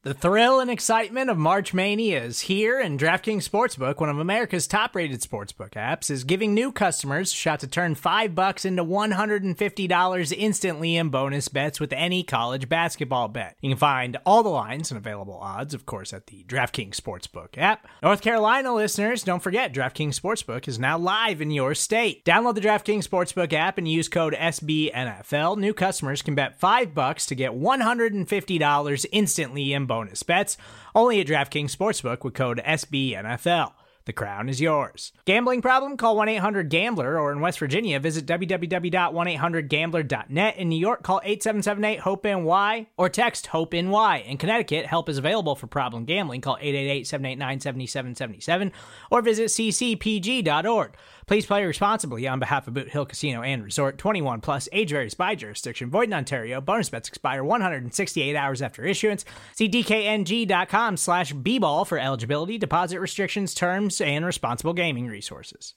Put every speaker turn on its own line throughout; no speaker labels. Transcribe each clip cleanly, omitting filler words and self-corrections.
The thrill and excitement of March Mania is here, and DraftKings Sportsbook, one of America's top-rated sportsbook apps, is giving new customers a shot to turn $5 into $150 instantly in bonus bets with any college basketball bet. You can find all the lines and available odds, of course, at the DraftKings Sportsbook app. North Carolina listeners, don't forget, DraftKings Sportsbook is now live in your state. Download the DraftKings Sportsbook app and use code SBNFL. New customers can bet $5 to get $150 instantly in bonus bets, only at DraftKings Sportsbook with code SBNFL. The crown is yours. Gambling problem? Call 1-800-GAMBLER, or in West Virginia, visit www.1800gambler.net. In New York, call 877-8-HOPE-NY or text HOPE-NY. In Connecticut, help is available for problem gambling. Call 888-789-7777 or visit ccpg.org. Please play responsibly on behalf of Boot Hill Casino and Resort. 21 plus, age varies by jurisdiction. Void in Ontario. Bonus bets expire 168 hours after issuance. See dkng.com/bball for eligibility, deposit restrictions, terms, and responsible gaming resources.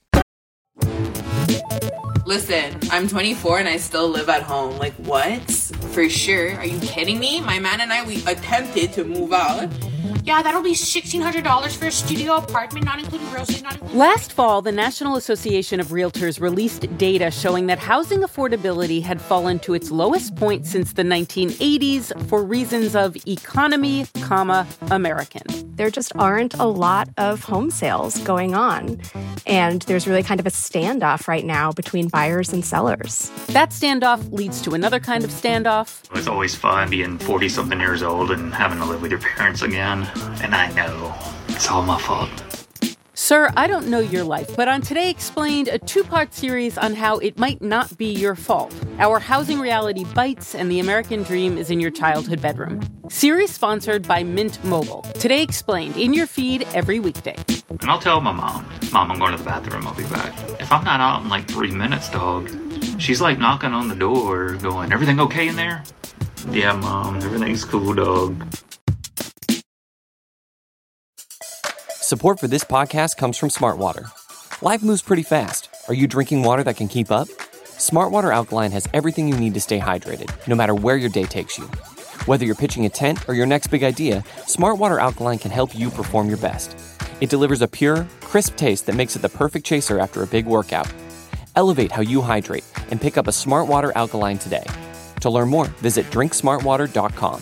Listen, I'm 24 and I still live at home. Like, what? For sure. Are you kidding me? My man and I, we attempted to move out.
Yeah, that'll be $1,600 for a studio apartment, not including groceries, not including...
Last fall, the National Association of Realtors released data showing that housing affordability had fallen to its lowest point since the 1980s for reasons of economy, American.
There just aren't a lot of home sales going on. And there's really kind of a standoff right now between buyers and sellers.
That standoff leads to another kind of standoff.
It's always fun being 40-something years old and having to live with your parents again. And I know it's all my fault.
Sir, I don't know your life, but on Today Explained, a two-part series on how it might not be your fault. Our housing reality bites and the American dream is in your childhood bedroom. Series sponsored by Mint Mobile. Today Explained, in your feed every weekday.
And I'll tell my mom, I'm going to the bathroom, I'll be back. If I'm not out in like 3 minutes, dog, she's like knocking on the door going, everything okay in there? Yeah, Mom, everything's cool, dog.
Support for this podcast comes from Smartwater. Life moves pretty fast. Are you drinking water that can keep up? Smartwater Alkaline has everything you need to stay hydrated, no matter where your day takes you. Whether you're pitching a tent or your next big idea, Smartwater Alkaline can help you perform your best. It delivers a pure, crisp taste that makes it the perfect chaser after a big workout. Elevate how you hydrate and pick up a Smartwater Alkaline today. To learn more, visit drinksmartwater.com.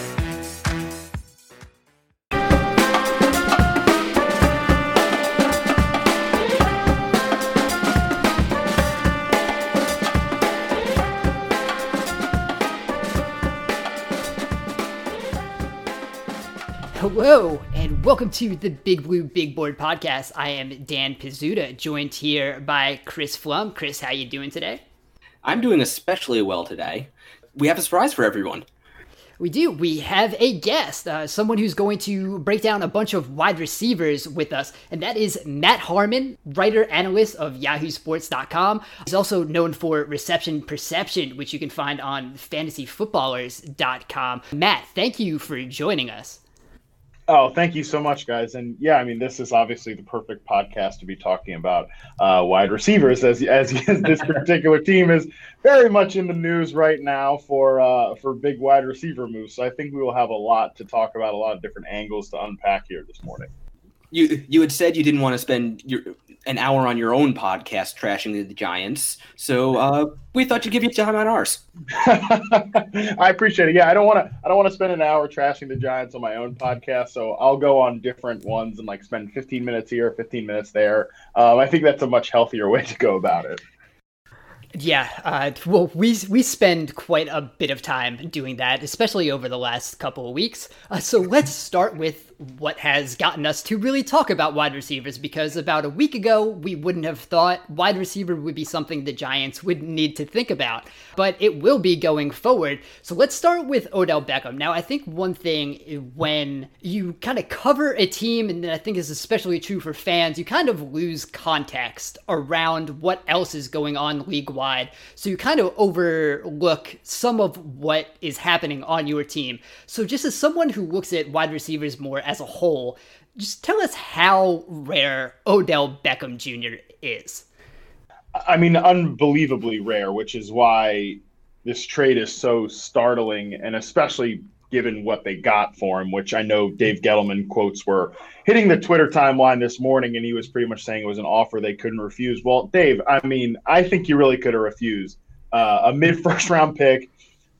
Hello, and welcome to the Big Blue Big Board Podcast. I am Dan Pizzuta, joined here by Chris Flum. Chris, how you doing today?
I'm doing especially well today. We have a surprise for everyone.
We do. We have a guest, someone who's going to break down a bunch of wide receivers with us, and that is Matt Harmon, writer-analyst of YahooSports.com. He's also known for Reception Perception, which you can find on FantasyFootballers.com. Matt, thank you for joining us.
Oh, thank you so much, guys. And yeah, I mean, this is obviously the perfect podcast to be talking about wide receivers, as this particular team is very much in the news right now for big wide receiver moves. So I think we will have a lot to talk about, a lot of different angles to unpack here this morning.
You had said you didn't want to spend an hour on your own podcast trashing the Giants, so we thought you'd give you time on ours.
I appreciate it. Yeah, I don't want to spend an hour trashing the Giants on my own podcast, so I'll go on different ones and like spend 15 minutes here, 15 minutes there. I think that's a much healthier way to go about it.
Yeah, well, we spend quite a bit of time doing that, especially over the last couple of weeks. So let's start with what has gotten us to really talk about wide receivers, because about a week ago, we wouldn't have thought wide receiver would be something the Giants would need to think about, but it will be going forward. So let's start with Odell Beckham. Now, I think one thing when you kind of cover a team, and I think is especially true for fans, you kind of lose context around what else is going on league-wide. So you kind of overlook some of what is happening on your team. So just as someone who looks at wide receivers more as a whole, just tell us how rare Odell Beckham Jr. is.
I mean, unbelievably rare, which is why this trade is so startling and especially given what they got for him, which I know Dave Gettleman quotes were hitting the Twitter timeline this morning, and he was pretty much saying it was an offer they couldn't refuse. Well, Dave, I mean, I think you really could have refused a mid-first round pick,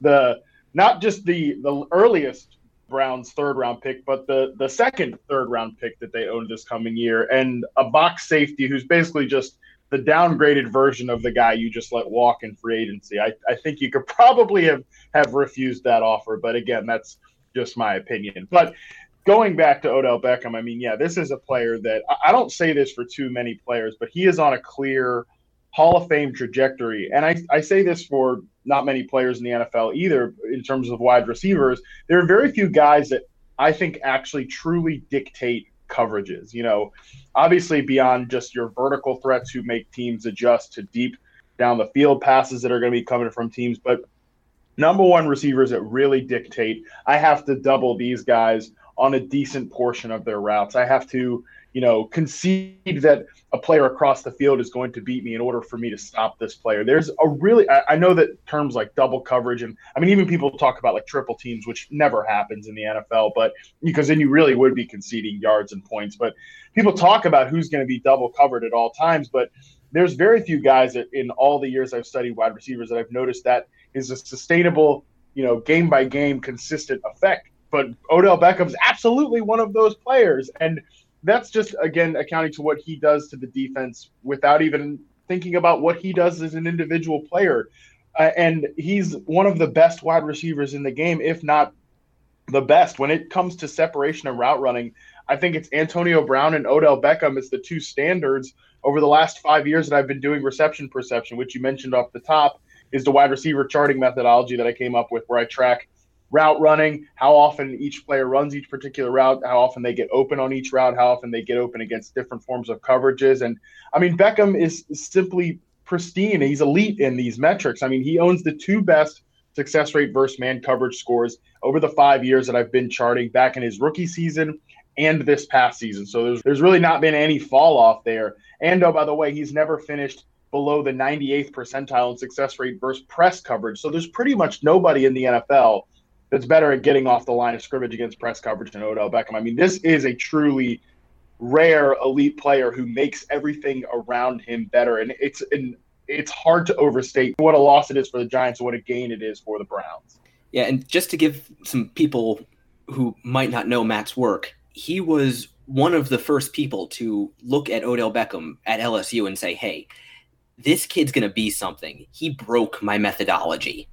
not just the earliest Browns third-round pick, but the second third-round pick that they owned this coming year, and a box safety who's basically just the downgraded version of the guy you just let walk in free agency. I think you could probably have refused that offer, but again, that's just my opinion. But going back to Odell Beckham, I mean, yeah, this is a player that I don't say this for too many players, but he is on a clear Hall of Fame trajectory. And I say this for not many players in the NFL either in terms of wide receivers. There are very few guys that I think actually truly dictate coverages. You know, obviously beyond just your vertical threats who make teams adjust to deep down the field passes that are going to be coming from teams, but number one receivers that really dictate, I have to double these guys on a decent portion of their routes. I have to, you know, concede that a player across the field is going to beat me in order for me to stop this player. There's a really, I know that terms like double coverage, and I mean, even people talk about like triple teams, which never happens in the NFL, but because then you really would be conceding yards and points. But people talk about who's going to be double covered at all times, but there's very few guys that in all the years I've studied wide receivers that I've noticed that is a sustainable, you know, game by game consistent effect. But Odell Beckham's absolutely one of those players. And that's just, again, accounting to what he does to the defense without even thinking about what he does as an individual player. And he's one of the best wide receivers in the game, if not the best. When it comes to separation and route running, I think it's Antonio Brown and Odell Beckham as the two standards over the last 5 years that I've been doing reception perception, which you mentioned off the top, is the wide receiver charting methodology that I came up with where I track route running, how often each player runs each particular route, how often they get open on each route, how often they get open against different forms of coverages. And I mean, Beckham is simply pristine. He's elite in these metrics. I mean, he owns the two best success rate versus man coverage scores over the 5 years that I've been charting, back in his rookie season and this past season. So there's really not been any fall off there. And oh, by the way, he's never finished below the 98th percentile in success rate versus press coverage. So there's pretty much nobody in the NFL that's better at getting off the line of scrimmage against press coverage than Odell Beckham. I mean, this is a truly rare elite player who makes everything around him better. And it's hard to overstate what a loss it is for the Giants and what a gain it is for the Browns.
Yeah, and just to give some people who might not know Matt's work, he was one of the first people to look at Odell Beckham at LSU and say, hey, this kid's going to be something. He broke my methodology.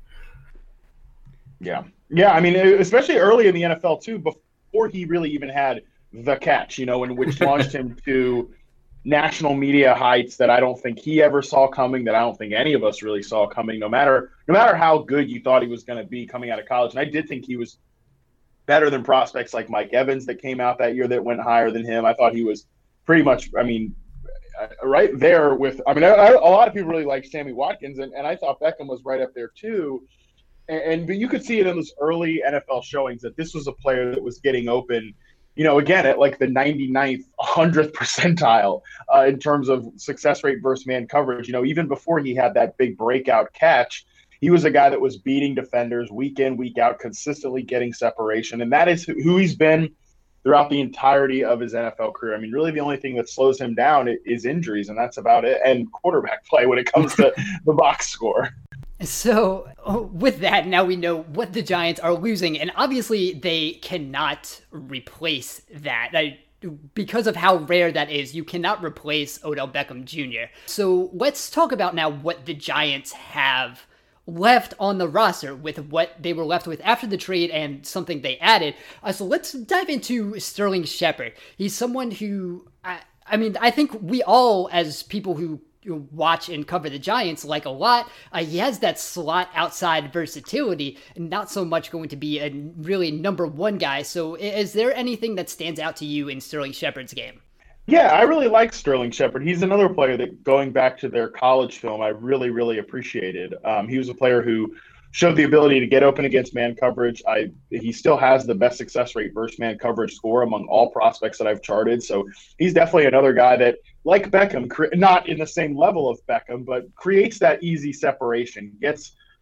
Yeah. Yeah, I mean, especially early in the NFL, too, before he really even had the catch, you know, and which launched him to national media heights that I don't think he ever saw coming, that I don't think any of us really saw coming, no matter how good you thought he was going to be coming out of college. And I did think he was better than prospects like Mike Evans that came out that year that went higher than him. I thought he was pretty much, I mean, right there with, I mean, a lot of people really like Sammy Watkins, and I thought Beckham was right up there, too. But you could see it in those early NFL showings that this was a player that was getting open, you know, again, at like the 99th, 100th percentile in terms of success rate versus man coverage. You know, even before he had that big breakout catch, he was a guy that was beating defenders week in, week out, consistently getting separation. And that is who he's been throughout the entirety of his NFL career. I mean, really the only thing that slows him down is injuries, and that's about it, and quarterback play when it comes to the box score.
So with that, now we know what the Giants are losing, and obviously they cannot replace that. Because of how rare that is, you cannot replace Odell Beckham Jr. So let's talk about now what the Giants have left on the roster with what they were left with after the trade and something they added. So let's dive into Sterling Shepard. He's someone who, I mean, I think we all, as people who watch and cover the Giants, like a lot. He has that slot outside versatility and not so much going to be a really number one guy. So is there anything that stands out to you in Sterling Shepard's game?
Yeah, I really like Sterling Shepard. He's another player that, going back to their college film, I really, really appreciated. He was a player who showed the ability to get open against man coverage. He still has the best success rate versus man coverage score among all prospects that I've charted. So he's definitely another guy that, like Beckham, not in the same level of Beckham, but creates that easy separation, gets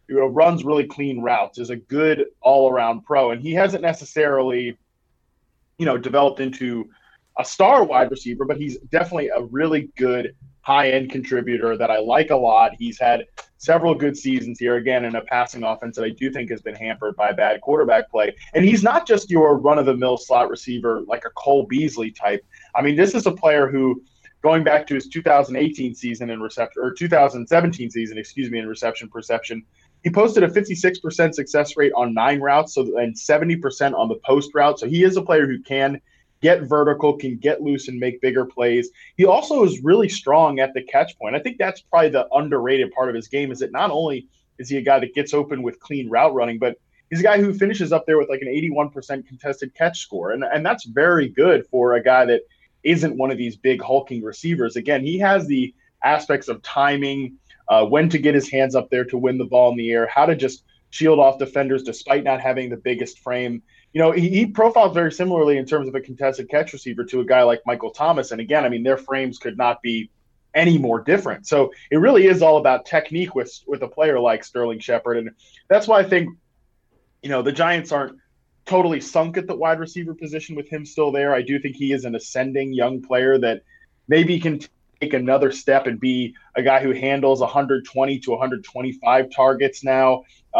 runs really clean routes, is a good all-around pro, and he hasn't necessarily, developed into a star wide receiver, but he's definitely a really good high-end contributor that I like a lot. He's had several good seasons here, again, in a passing offense that I do think has been hampered by bad quarterback play. And he's not just your run-of-the-mill slot receiver like a Cole Beasley type. I mean, this is a player who, going back to his 2018 season in reception, or 2017 season, in reception perception, he posted a 56% success rate on 9 routes, and 70% on the post route. So he is a player who can get vertical, can get loose and make bigger plays. He also is really strong at the catch point. I think that's probably the underrated part of his game, is that not only is he a guy that gets open with clean route running, but he's a guy who finishes up there with like an 81% contested catch score. And that's very good for a guy that isn't one of these big hulking receivers. Again, he has the aspects of timing, when to get his hands up there to win the ball in the air, how to just shield off defenders despite not having the biggest frame. He profiles very similarly in terms of a contested catch receiver to a guy like Michael Thomas. And again, I mean, their frames could not be any more different. So it really is all about technique with a player like Sterling Shepard. And that's why I think, the Giants aren't totally sunk at the wide receiver position with him still there. I do think he is an ascending young player that maybe can take another step and be a guy who handles 120 to 125 targets now.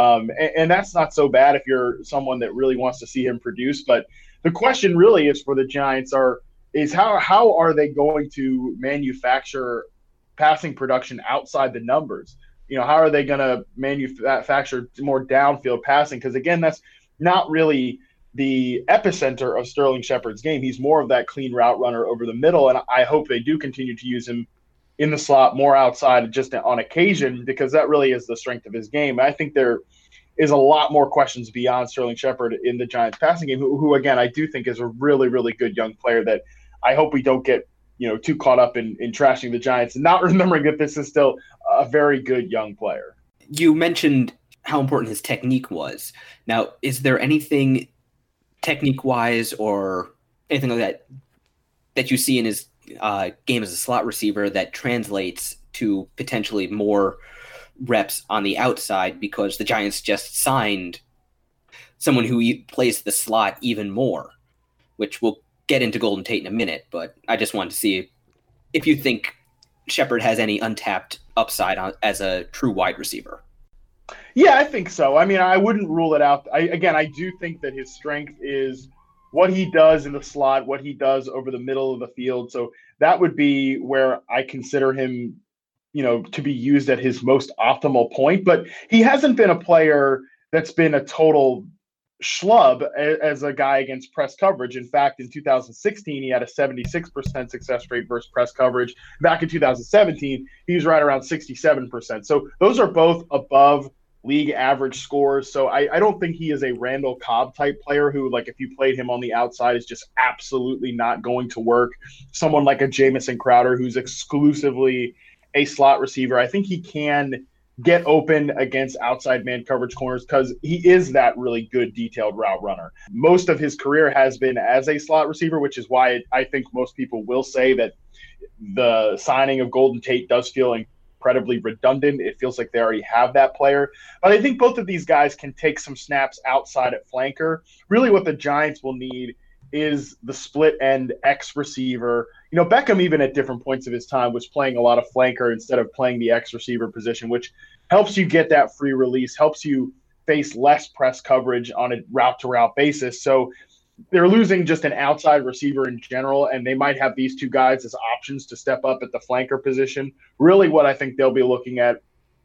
And that's not so bad if you're someone that really wants to see him produce. But the question really is for the Giants is how are they going to manufacture passing production outside the numbers? How are they going to manufacture more downfield passing? Because, again, that's not really the epicenter of Sterling Shepard's game. He's more of that clean route runner over the middle, and I hope they do continue to use him in the slot more outside just on occasion, because that really is the strength of his game. I think there is a lot more questions beyond Sterling Shepard in the Giants passing game, who again, I do think is a really, really good young player that I hope we don't get too caught up in trashing the Giants and not remembering that this is still a very good young player.
You mentioned how important his technique was. Now, is there anything technique-wise or anything like that you see in his game as a slot receiver that translates to potentially more reps on the outside, because the Giants just signed someone who plays the slot even more, which we'll get into Golden Tate in a minute, but I just wanted to see if you think Shepard has any untapped upside as a true wide receiver.
Yeah, I think so. I mean, I wouldn't rule it out. I do think that his strength is what he does in the slot, what he does over the middle of the field. So that would be where I consider him, to be used at his most optimal point. But he hasn't been a player that's been a total schlub as a guy against press coverage. In fact, in 2016, he had a 76% success rate versus press coverage. Back in 2017, he was right around 67%. So those are both above league average scores. So I don't think he is a Randall Cobb type player who, like, if you played him on the outside, is just absolutely not going to work. Someone like a Jamison Crowder, who's exclusively a slot receiver. I think he can get open against outside man coverage corners because he is that really good detailed route runner. Most of his career has been as a slot receiver, which is why I think most people will say that the signing of Golden Tate does feel incredibly redundant. It feels like they already have that player. But I think both of these guys can take some snaps outside at flanker. Really what the Giants will need is the split end X receiver. Beckham, even at different points of his time, was playing a lot of flanker instead of playing the X receiver position, which helps you get that free release, helps you face less press coverage on a route-to-route basis. So they're losing just an outside receiver in general, and they might have these two guys as options to step up at the flanker position. Really what I think they'll be looking at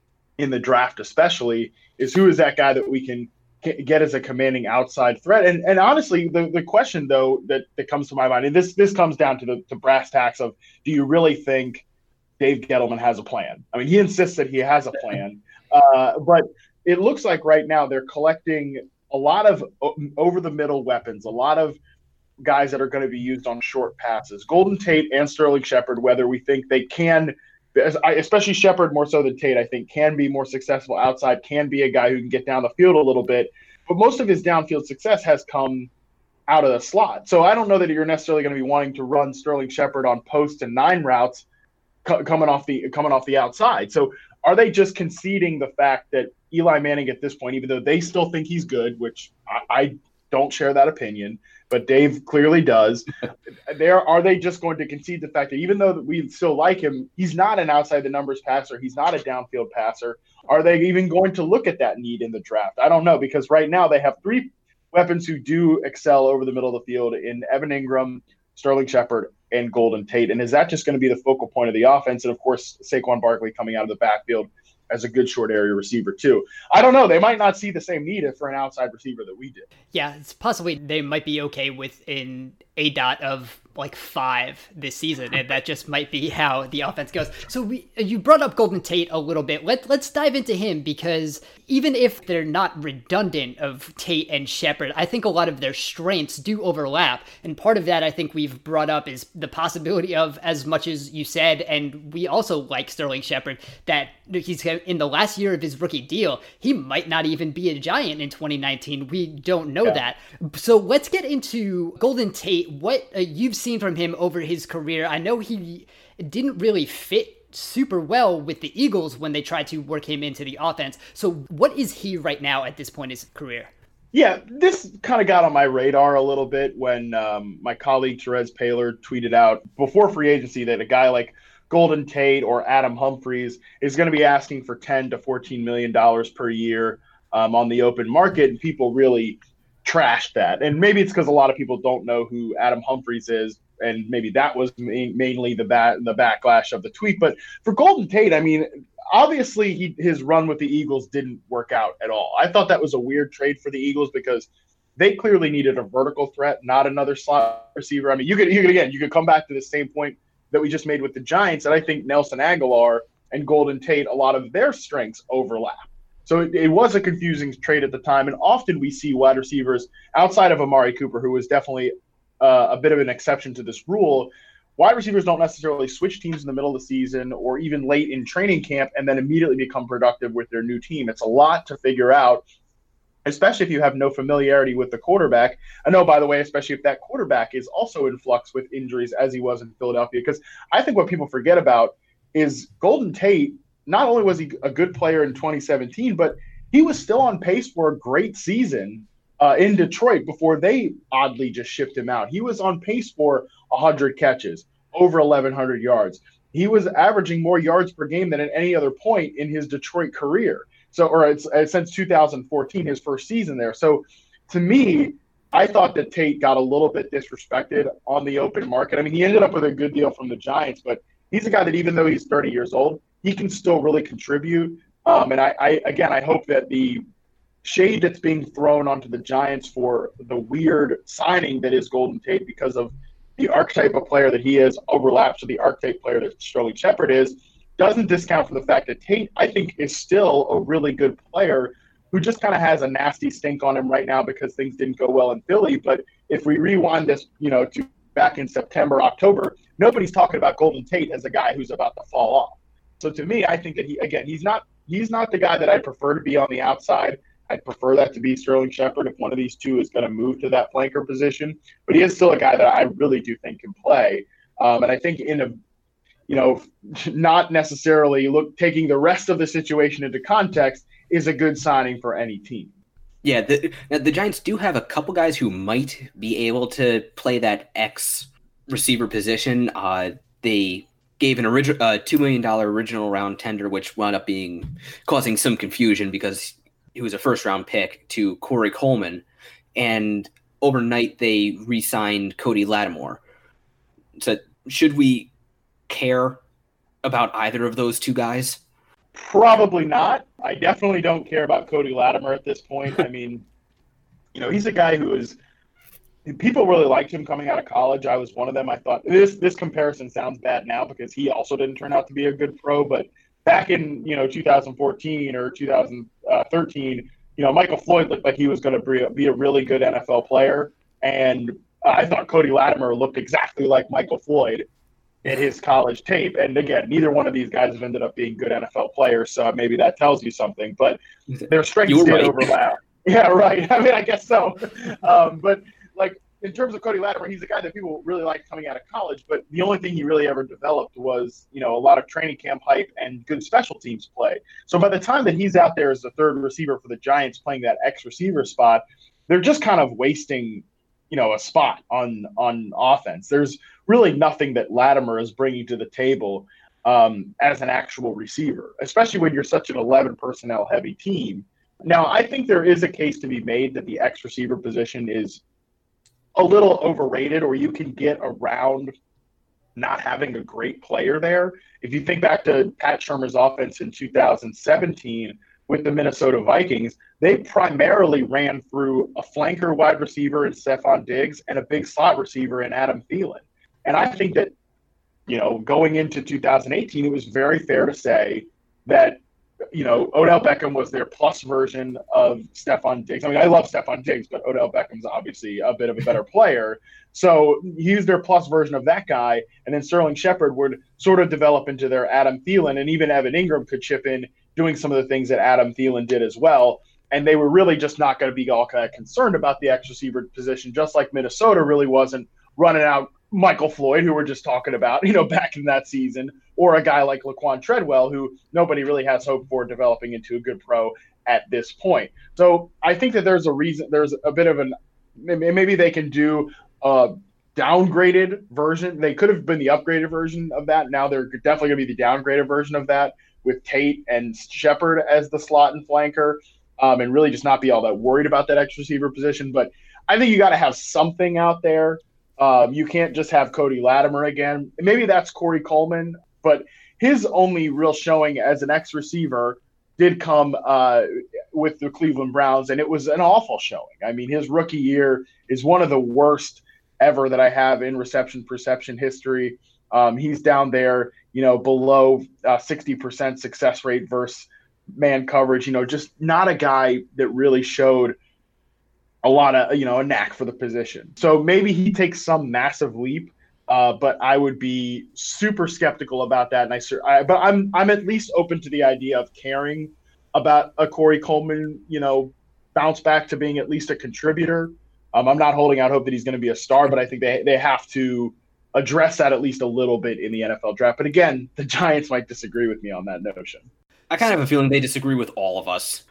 in the draft especially is who is that guy that we can get as a commanding outside threat. And honestly, the question, though, that comes to my mind, and this comes down to the brass tacks of, do you really think Dave Gettleman has a plan? I mean, he insists that he has a plan, but it looks like right now they're collecting a lot of over-the-middle weapons, a lot of guys that are going to be used on short passes. Golden Tate and Sterling Shepard, whether we think they can, especially Shepard more so than Tate, I think can be more successful outside, can be a guy who can get down the field a little bit. But most of his downfield success has come out of the slot. So I don't know that you're necessarily going to be wanting to run Sterling Shepard on post and 9 routes coming off the outside. So are they just conceding the fact that Eli Manning at this point, even though they still think he's good, which I don't share that opinion, but Dave clearly does, are they just going to concede the fact that even though we still like him, he's not an outside the numbers passer, he's not a downfield passer? Are they even going to look at that need in the draft? I don't know, because right now they have three weapons who do excel over the middle of the field in Evan Ingram, Sterling Shepard, and Golden Tate. And is that just going to be the focal point of the offense? And, of course, Saquon Barkley coming out of the backfield as a good short area receiver too. I don't know. They might not see the same need for an outside receiver that we did.
Yeah, it's possibly they might be okay with an ADOT of like 5 this season, and that just might be how the offense goes. So you brought up Golden Tate a little bit. Let's dive into him, because even if they're not redundant of Tate and Shepard, I think a lot of their strengths do overlap. And part of that I think we've brought up is the possibility of, as much as you said, and we also like Sterling Shepard, that he's in the last year of his rookie deal, he might not even be a Giant in 2019. We don't know that. So let's get into Golden Tate. What you've seen from him over his career. I know he didn't really fit super well with the Eagles when they tried to work him into the offense. So what is he right now at this point in his career?
Yeah, this kind of got on my radar a little bit when my colleague Therese Paylor tweeted out before free agency that a guy like Golden Tate or Adam Humphries is going to be asking for $10 to $14 million per year on the open market, and people really trashed that. And maybe it's because a lot of people don't know who Adam Humphries is, and maybe that was mainly the backlash of the tweet. But for Golden Tate, I mean, obviously his run with the Eagles didn't work out at all. I thought that was a weird trade for the Eagles because they clearly needed a vertical threat, not another slot receiver. I mean, you could come back to the same point that we just made with the Giants, and I think Nelson Aguilar and Golden Tate, a lot of their strengths overlap. So it was a confusing trade at the time, and often we see wide receivers outside of Amari Cooper, who was definitely a bit of an exception to this rule. Wide receivers don't necessarily switch teams in the middle of the season or even late in training camp and then immediately become productive with their new team. It's a lot to figure out, especially if you have no familiarity with the quarterback. I know, by the way, especially if that quarterback is also in flux with injuries as he was in Philadelphia, because I think what people forget about is Golden Tate, not only was he a good player in 2017, but he was still on pace for a great season in Detroit before they oddly just shipped him out. He was on pace for 100 catches, over 1,100 yards. He was averaging more yards per game than at any other point in his Detroit career. Since 2014, his first season there. So to me, I thought that Tate got a little bit disrespected on the open market. I mean, he ended up with a good deal from the Giants, but he's a guy that even though he's 30 years old, he can still really contribute. And I hope that the shade that's being thrown onto the Giants for the weird signing that is Golden Tate, because of the archetype of player that he is, overlaps with the archetype player that Sterling Shepard is, doesn't discount for the fact that Tate, I think, is still a really good player who just kind of has a nasty stink on him right now because things didn't go well in Philly. But if we rewind this, to back in September, October, nobody's talking about Golden Tate as a guy who's about to fall off. So to me, I think that he's not the guy that I prefer to be on the outside. I'd prefer that to be Sterling Shepard if one of these two is going to move to that flanker position. But he is still a guy that I really do think can play. And I think not necessarily taking the rest of the situation into context is a good signing for any team.
Yeah, the Giants do have a couple guys who might be able to play that X receiver position. They gave an $2 million original round tender, which wound up causing some confusion because he was a first-round pick, to Corey Coleman, and overnight they re-signed Cody Lattimore. So should we care about either of those two guys?
Probably not. I definitely don't care about Cody Lattimore at this point. I mean, he's a guy people really liked him coming out of college. I was one of them. I thought this comparison sounds bad now because he also didn't turn out to be a good pro, but back in 2014 or 2013, Michael Floyd looked like he was going to be a really good NFL player, and I thought Cody Lattimore looked exactly like Michael Floyd in his college tape. And again, neither one of these guys have ended up being good NFL players, so maybe that tells you something. But their strengths did overlap. Yeah, right. I mean, I guess so. But in terms of Cody Latimer, he's a guy that people really like coming out of college, but the only thing he really ever developed was, a lot of training camp hype and good special teams play. So by the time that he's out there as the third receiver for the Giants playing that X receiver spot, they're just kind of wasting, a spot on offense. There's really nothing that Latimer is bringing to the table as an actual receiver, especially when you're such an 11 personnel heavy team. Now, I think there is a case to be made that the X receiver position is a little overrated, or you can get around not having a great player there. If you think back to Pat Shurmur's offense in 2017 with the Minnesota Vikings, they primarily ran through a flanker wide receiver in Stephon Diggs and a big slot receiver in Adam Thielen. And I think that, going into 2018, it was very fair to say that, Odell Beckham was their plus version of Stephon Diggs. I mean, I love Stephon Diggs, but Odell Beckham's obviously a bit of a better player. So he's their plus version of that guy. And then Sterling Shepard would sort of develop into their Adam Thielen, and even Evan Ingram could chip in doing some of the things that Adam Thielen did as well. And they were really just not going to be all kind of concerned about the X receiver position, just like Minnesota really wasn't running out Michael Floyd, who we're just talking about, back in that season, or a guy like Laquan Treadwell, who nobody really has hope for developing into a good pro at this point. So I think that there's a bit of maybe they can do a downgraded version. They could have been the upgraded version of that. Now they're definitely going to be the downgraded version of that with Tate and Shepard as the slot and flanker, and really just not be all that worried about that X receiver position. But I think you got to have something out there. You can't just have Cody Latimer again. Maybe that's Corey Coleman, but his only real showing as an X receiver did come with the Cleveland Browns, and it was an awful showing. I mean, his rookie year is one of the worst ever that I have in reception perception history. He's down there, below 60% success rate versus man coverage, just not a guy that really showed a lot of, a knack for the position. So maybe he takes some massive leap, but I would be super skeptical about that. But I'm at least open to the idea of caring about a Corey Coleman, bounce back to being at least a contributor. I'm not holding out hope that he's going to be a star, but I think they have to address that at least a little bit in the NFL draft. But again, the Giants might disagree with me on that notion.
I kind of have a feeling they disagree with all of us.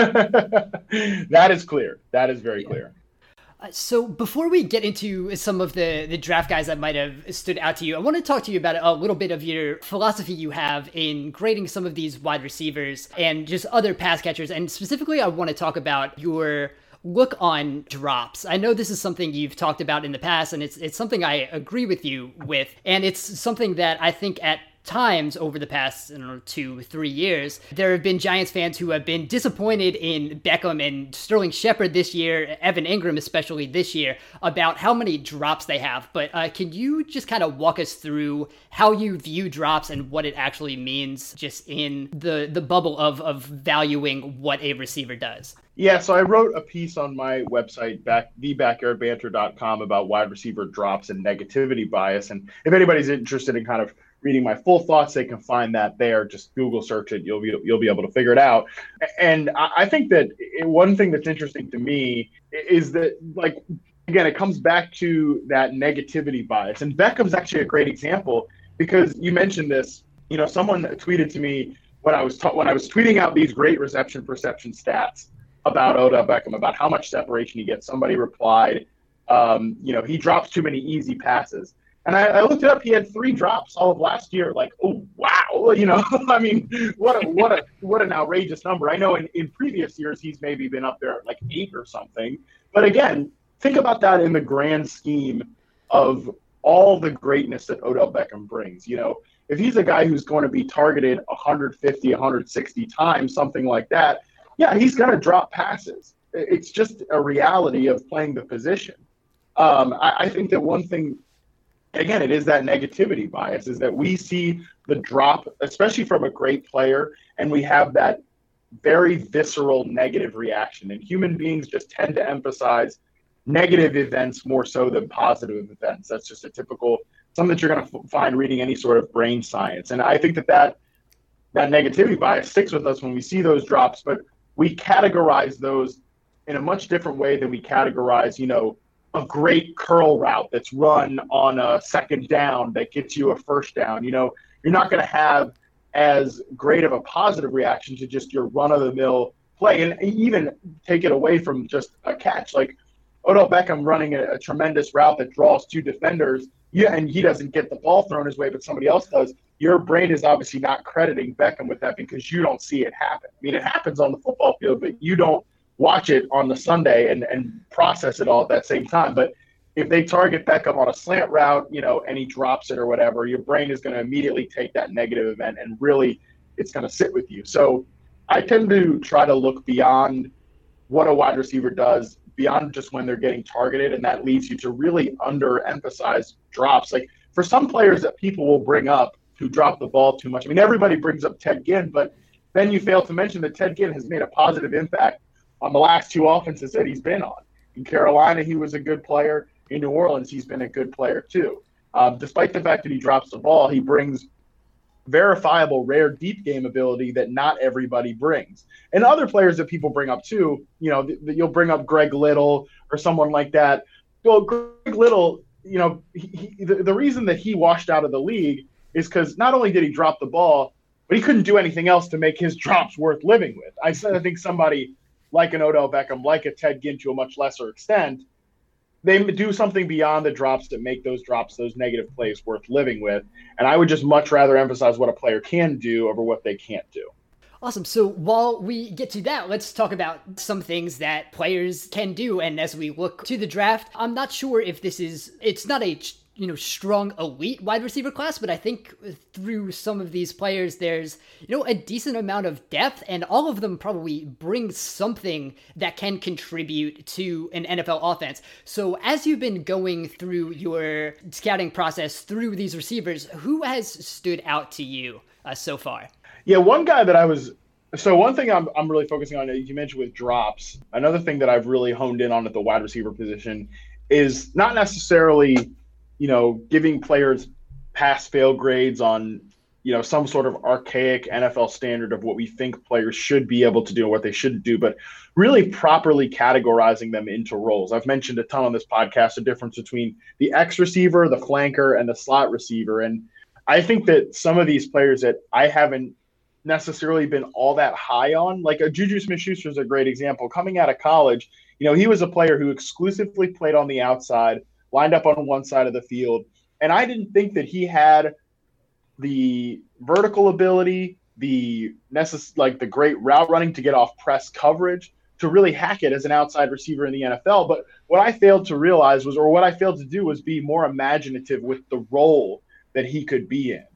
That is clear. That is very clear.
So before we get into some of the draft guys that might have stood out to you, I want to talk to you about a little bit of your philosophy you have in grading some of these wide receivers and just other pass catchers. And specifically, I want to talk about your look on drops. I know this is something you've talked about in the past, and it's something I agree with you with. And it's something that I think at times over the past 2-3 years, there have been Giants fans who have been disappointed in Beckham and Sterling Shepard this year, Evan Ingram especially this year, about how many drops they have. But can you just kind of walk us through how you view drops and what it actually means just in the bubble of valuing what a receiver does?
Yeah, so I wrote a piece on my website, thebackyardbanter.com, about wide receiver drops and negativity bias. And if anybody's interested in kind of reading my full thoughts, they can find that there. Just Google search it. You'll be able to figure it out. And I think that one thing that's interesting to me is that, again, it comes back to that negativity bias. And Beckham's actually a great example because you mentioned this. Someone tweeted to me when I was tweeting out these great reception perception stats about Odell Beckham, about how much separation he gets. Somebody replied, he drops too many easy passes. And I looked it up. He had 3 drops all of last year. Like, oh, wow. I mean, what an outrageous number. I know in previous years, he's maybe been up there at like 8 or something. But again, think about that in the grand scheme of all the greatness that Odell Beckham brings. If he's a guy who's going to be targeted 150, 160 times, something like that, yeah, he's going to drop passes. It's just a reality of playing the position. I think that one thing, again, it is that negativity bias, is that we see the drop, especially from a great player, and we have that very visceral negative reaction. And human beings just tend to emphasize negative events more so than positive events. That's just a typical, something that you're going to find reading any sort of brain science. And I think that negativity bias sticks with us when we see those drops, but we categorize those in a much different way than we categorize, a great curl route that's run on a second down that gets you a first down. You're not going to have as great of a positive reaction to just your run-of-the-mill play, and even take it away from just a catch. Like Odell Beckham running a tremendous route that draws two defenders, and he doesn't get the ball thrown his way, but somebody else does. Your brain is obviously not crediting Beckham with that because you don't see it happen. I mean, it happens on the football field, but you don't watch it on the Sunday and process it all at that same time. But if they target Beckham on a slant route, and he drops it or whatever, your brain is going to immediately take that negative event and really it's going to sit with you. So I tend to try to look beyond what a wide receiver does, beyond just when they're getting targeted, and that leads you to really underemphasize drops. Like for some players that people will bring up who drop the ball too much, I mean, everybody brings up Ted Ginn, but then you fail to mention that Ted Ginn has made a positive impact on the last two offenses that he's been on. In Carolina, he was a good player. In New Orleans, he's been a good player too. Despite the fact that he drops the ball, he brings verifiable, rare deep game ability that not everybody brings. And other players that people bring up too, you'll bring up Greg Little or someone like that. Well, Greg Little, the reason that he washed out of the league is because not only did he drop the ball, but he couldn't do anything else to make his drops worth living with. I think somebody like an Odell Beckham, like a Ted Ginn to a much lesser extent, they do something beyond the drops that make those drops, those negative plays, worth living with. And I would just much rather emphasize what a player can do over what they can't do.
Awesome. So while we get to that, let's talk about some things that players can do. And as we look to the draft, I'm not sure if it's not a strong elite wide receiver class, but I think through some of these players, there's, a decent amount of depth, and all of them probably bring something that can contribute to an NFL offense. So as you've been going through your scouting process through these receivers, who has stood out to you so far?
Yeah, one guy that one thing I'm really focusing on, you mentioned with drops, another thing that I've really honed in on at the wide receiver position is not necessarily giving players pass-fail grades on, some sort of archaic NFL standard of what we think players should be able to do, what they shouldn't do, but really properly categorizing them into roles. I've mentioned a ton on this podcast, the difference between the X receiver, the flanker, and the slot receiver. And I think that some of these players that I haven't necessarily been all that high on, like a Juju Smith-Schuster is a great example. Coming out of college, he was a player who exclusively played on the outside, lined up on one side of the field. And I didn't think that he had the vertical ability, the great route running to get off press coverage to really hack it as an outside receiver in the NFL. But what I failed to realize what I failed to do was be more imaginative with the role that he could be in.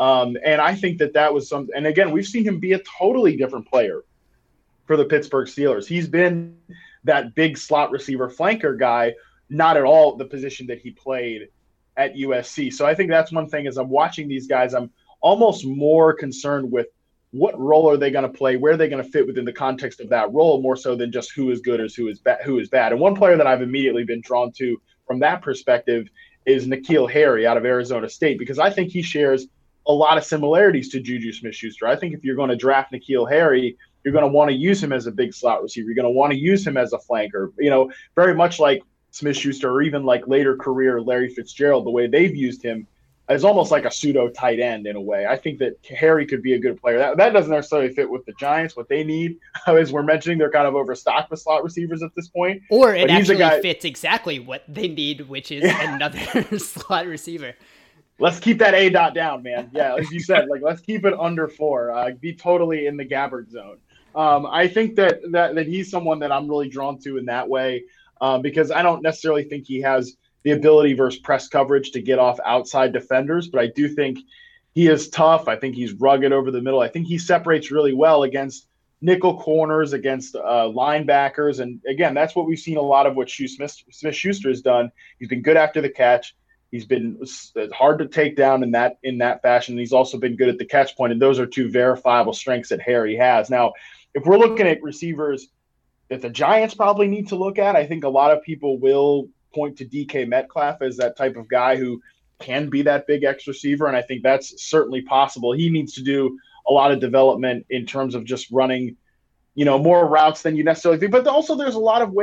And I think that was something, and again, we've seen him be a totally different player for the Pittsburgh Steelers. He's been that big slot receiver flanker guy, not at all the position that he played at USC. So I think that's one thing. As I'm watching these guys, I'm almost more concerned with what role are they going to play, where are they going to fit within the context of that role, more so than just who is good or who is bad. And one player that I've immediately been drawn to from that perspective is N'Keal Harry out of Arizona State, because I think he shares a lot of similarities to Juju Smith-Schuster. I think if you're going to draft N'Keal Harry, you're going to want to use him as a big slot receiver. You're going to want to use him as a flanker, very much like Smith-Schuster, or even like later career Larry Fitzgerald, the way they've used him as almost like a pseudo tight end in a way. I think that Harry could be a good player. That doesn't necessarily fit with the Giants. What they need, as we're mentioning, they're kind of overstocked with slot receivers at this point.
Or it actually fits exactly what they need, which is another slot receiver.
Let's keep that A dot down, man. Yeah, as you said, let's keep it under 4. Be totally in the Gabbard zone. I think that he's someone that I'm really drawn to in that way. Because I don't necessarily think he has the ability versus press coverage to get off outside defenders, but I do think he is tough. I think he's rugged over the middle. I think he separates really well against nickel corners, against linebackers. And again, that's what we've seen a lot of what Smith-Schuster has done. He's been good after the catch. He's been hard to take down in that fashion. And he's also been good at the catch point. And those are two verifiable strengths that Harry has. Now, if we're looking at receivers that the Giants probably need to look at, I think a lot of people will point to DK Metcalf as that type of guy who can be that big X receiver, and I think that's certainly possible. He needs to do a lot of development in terms of just running, more routes than you necessarily think. But also there's a lot of ways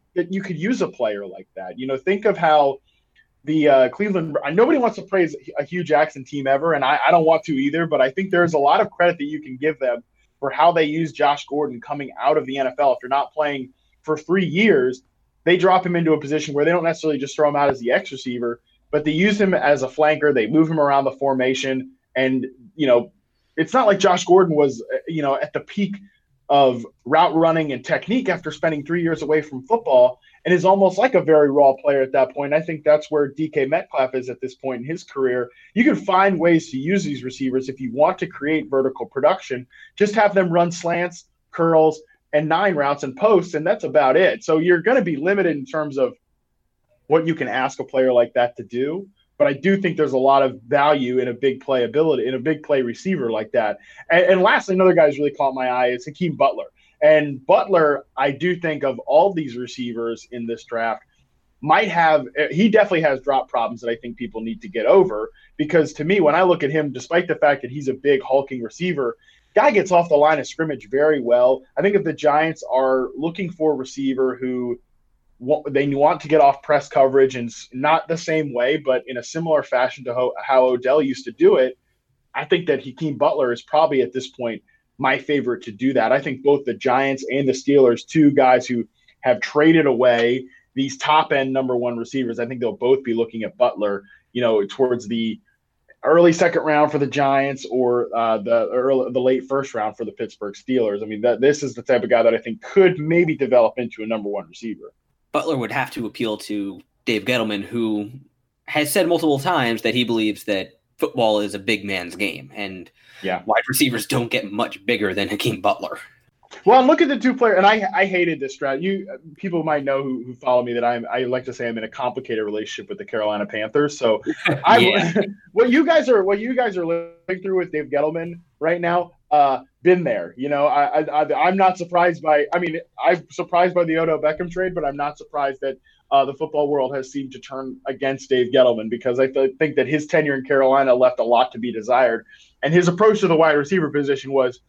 that you could use a player like that. Think of how the Cleveland – nobody wants to praise a Hugh Jackson team ever, and I don't want to either, but I think there's a lot of credit that you can give them for how they use Josh Gordon coming out of the NFL. If you're not playing for 3 years, they drop him into a position where they don't necessarily just throw him out as the X receiver, but they use him as a flanker. They move him around the formation, and it's not like Josh Gordon was at the peak of route running and technique after spending 3 years away from football, and is almost like a very raw player at that point. I think that's where DK Metcalf is at this point in his career. You can find ways to use these receivers if you want to create vertical production. Just have them run slants, curls, and 9 routes and posts, and that's about it. So you're going to be limited in terms of what you can ask a player like that to do. But I do think there's a lot of value in a big play ability, in a big play receiver like that. And lastly, another guy who's really caught my eye is Hakeem Butler. And Butler, I do think of all these receivers in this draft, he definitely has drop problems that I think people need to get over. Because to me, when I look at him, despite the fact that he's a big hulking receiver, guy gets off the line of scrimmage very well. I think if the Giants are looking for a receiver who they want to get off press coverage, and not the same way, but in a similar fashion to how Odell used to do it, I think that Hakeem Butler is probably at this point my favorite to do that. I think both the Giants and the Steelers, two guys who have traded away these top-end number 1 receivers, I think they'll both be looking at Butler, towards the early second round for the Giants or the late first round for the Pittsburgh Steelers. I mean, this is the type of guy that I think could maybe develop into a number 1 receiver.
Butler would have to appeal to Dave Gettleman, who has said multiple times that he believes that football is a big man's game, and wide receivers don't get much bigger than Hakeem Butler.
Well, look at the two players, and I hated this draft. People might know who follow me that I like to say I'm in a complicated relationship with the Carolina Panthers. So, what you guys are living through with Dave Gettleman right now, been there. I'm not surprised by. I mean, I'm surprised by the Odell Beckham trade, but I'm not surprised that the football world has seemed to turn against Dave Gettleman, because I think that his tenure in Carolina left a lot to be desired, and his approach to the wide receiver position was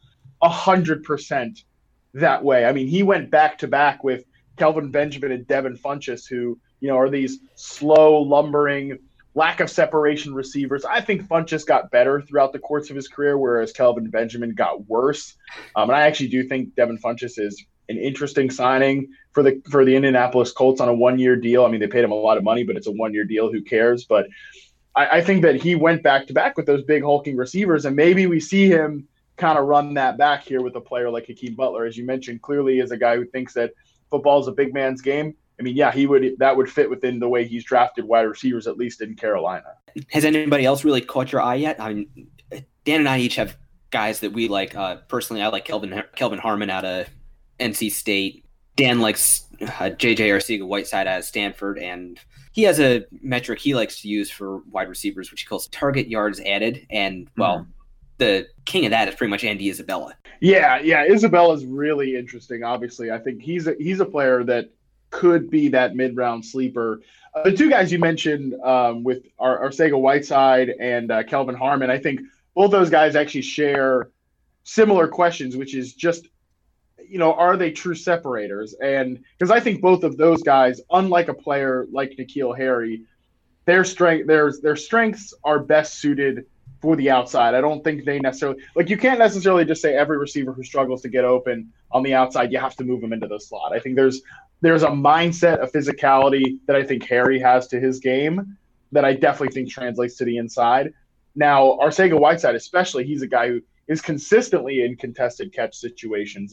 100% that way. I mean, he went back to back with Kelvin Benjamin and Devin Funchess, who are these slow, lumbering, lack of separation receivers. I think Funchess got better throughout the course of his career, whereas Kelvin Benjamin got worse. And I actually do think Devin Funchess is an interesting signing for the Indianapolis Colts on a 1-year deal. I mean, they paid him a lot of money, but it's a 1-year deal. Who cares? But I think that he went back to back with those big hulking receivers, and maybe we see him kind of run that back here with a player like Hakeem Butler, as you mentioned, clearly is a guy who thinks that football is a big man's game. I mean, that would fit within the way he's drafted wide receivers, at least in Carolina.
Has anybody else really caught your eye yet? I mean, Dan and I each have guys that we like. Personally, I like Kelvin Harmon out of NC State. Dan likes J.J. Arcega-Whiteside out of Stanford, and he has a metric he likes to use for wide receivers, which he calls target yards added. And, the king of that is pretty much Andy Isabella.
Yeah, Isabella is really interesting. Obviously, I think he's a player that could be that mid-round sleeper. The two guys you mentioned with Arcega-Whiteside and Kelvin Harmon, I think both those guys actually share similar questions, which is just, are they true separators? And because I think both of those guys, unlike a player like N'Keal Harry, their strengths are best suited for the outside. I don't think they necessarily you can't necessarily just say every receiver who struggles to get open on the outside, you have to move them into the slot. I think there's a mindset of physicality that I think Harry has to his game that I definitely think translates to the inside. Now, Arcega-Whiteside especially, he's a guy who is consistently in contested catch situations.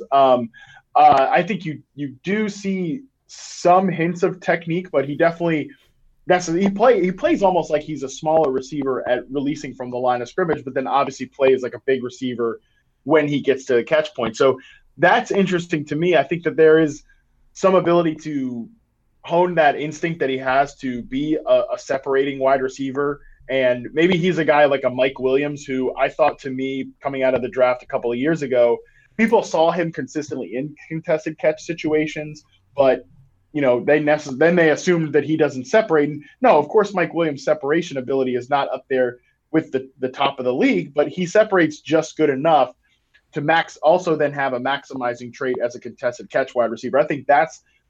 I think you do see some hints of technique, but he definitely he plays almost like he's a smaller receiver at releasing from the line of scrimmage, but then obviously plays like a big receiver when he gets to the catch point. So that's interesting to me. I think that there is some ability to hone that instinct that he has to be a separating wide receiver. And maybe he's a guy like a Mike Williams, who I thought, to me, coming out of the draft a couple of years ago, people saw him consistently in contested catch situations, but then they assumed that he doesn't separate. And no, of course, Mike Williams' separation ability is not up there with the top of the league, but he separates just good enough to also then have a maximizing trait as a contested catch wide receiver. I think that's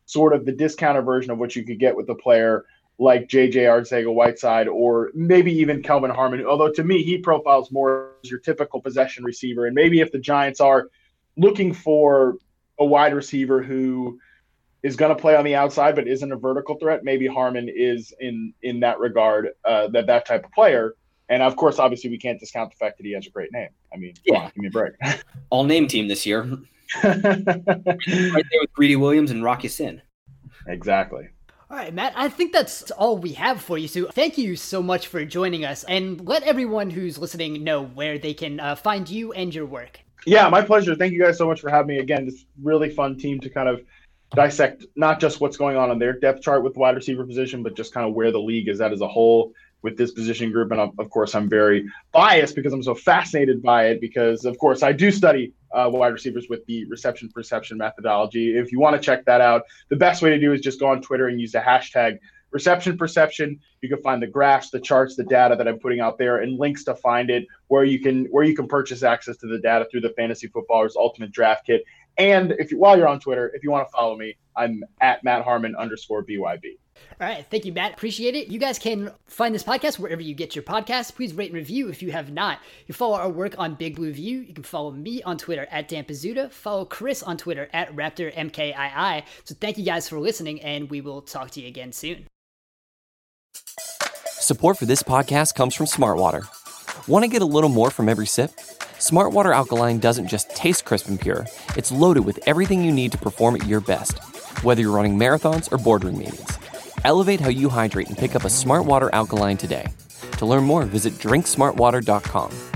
sort of the discounted version of what you could get with a player like J.J. Arcega-Whiteside, or maybe even Kelvin Harmon, although to me, he profiles more as your typical possession receiver. And maybe if the Giants are looking for a wide receiver who is going to play on the outside but isn't a vertical threat, maybe Harmon is in that regard, that type of player. And, of course, obviously we can't discount the fact that he has a great name. I mean, come on, give me a break.
All-name team this year. Right there with Greedy Williams and Rock Ya-Sin.
Exactly.
All right, Matt, I think that's all we have for you. So thank you so much for joining us, and let everyone who's listening know where they can find you and your work.
Yeah, my pleasure. Thank you guys so much for having me again. This really fun team to kind of dissect not just what's going on their depth chart with the wide receiver position, but just kind of where the league is at as a whole with this position group. And of course, I'm very biased because I'm so fascinated by it because, of course, I do study wide receivers with the reception perception methodology. If you want to check that out, the best way to do is just go on Twitter and use the hashtag reception perception. You can find the graphs, the charts, the data that I'm putting out there, and links to find it where you can purchase access to the data through the Fantasy Footballers Ultimate Draft Kit. And while you're on Twitter, if you want to follow me, I'm at @MattHarmon_BYB.
All right. Thank you, Matt. Appreciate it. You guys can find this podcast wherever you get your podcasts. Please rate and review if you have not. You follow our work on Big Blue View. You can follow me on Twitter at Dan Pizzuta. Follow Chris on Twitter at RaptorMKII. So thank you guys for listening, and we will talk to you again soon.
Support for this podcast comes from Smartwater. Want to get a little more from every sip? Smartwater Alkaline doesn't just taste crisp and pure. It's loaded with everything you need to perform at your best, whether you're running marathons or boardroom meetings. Elevate how you hydrate and pick up a Smartwater Alkaline today. To learn more, visit drinksmartwater.com.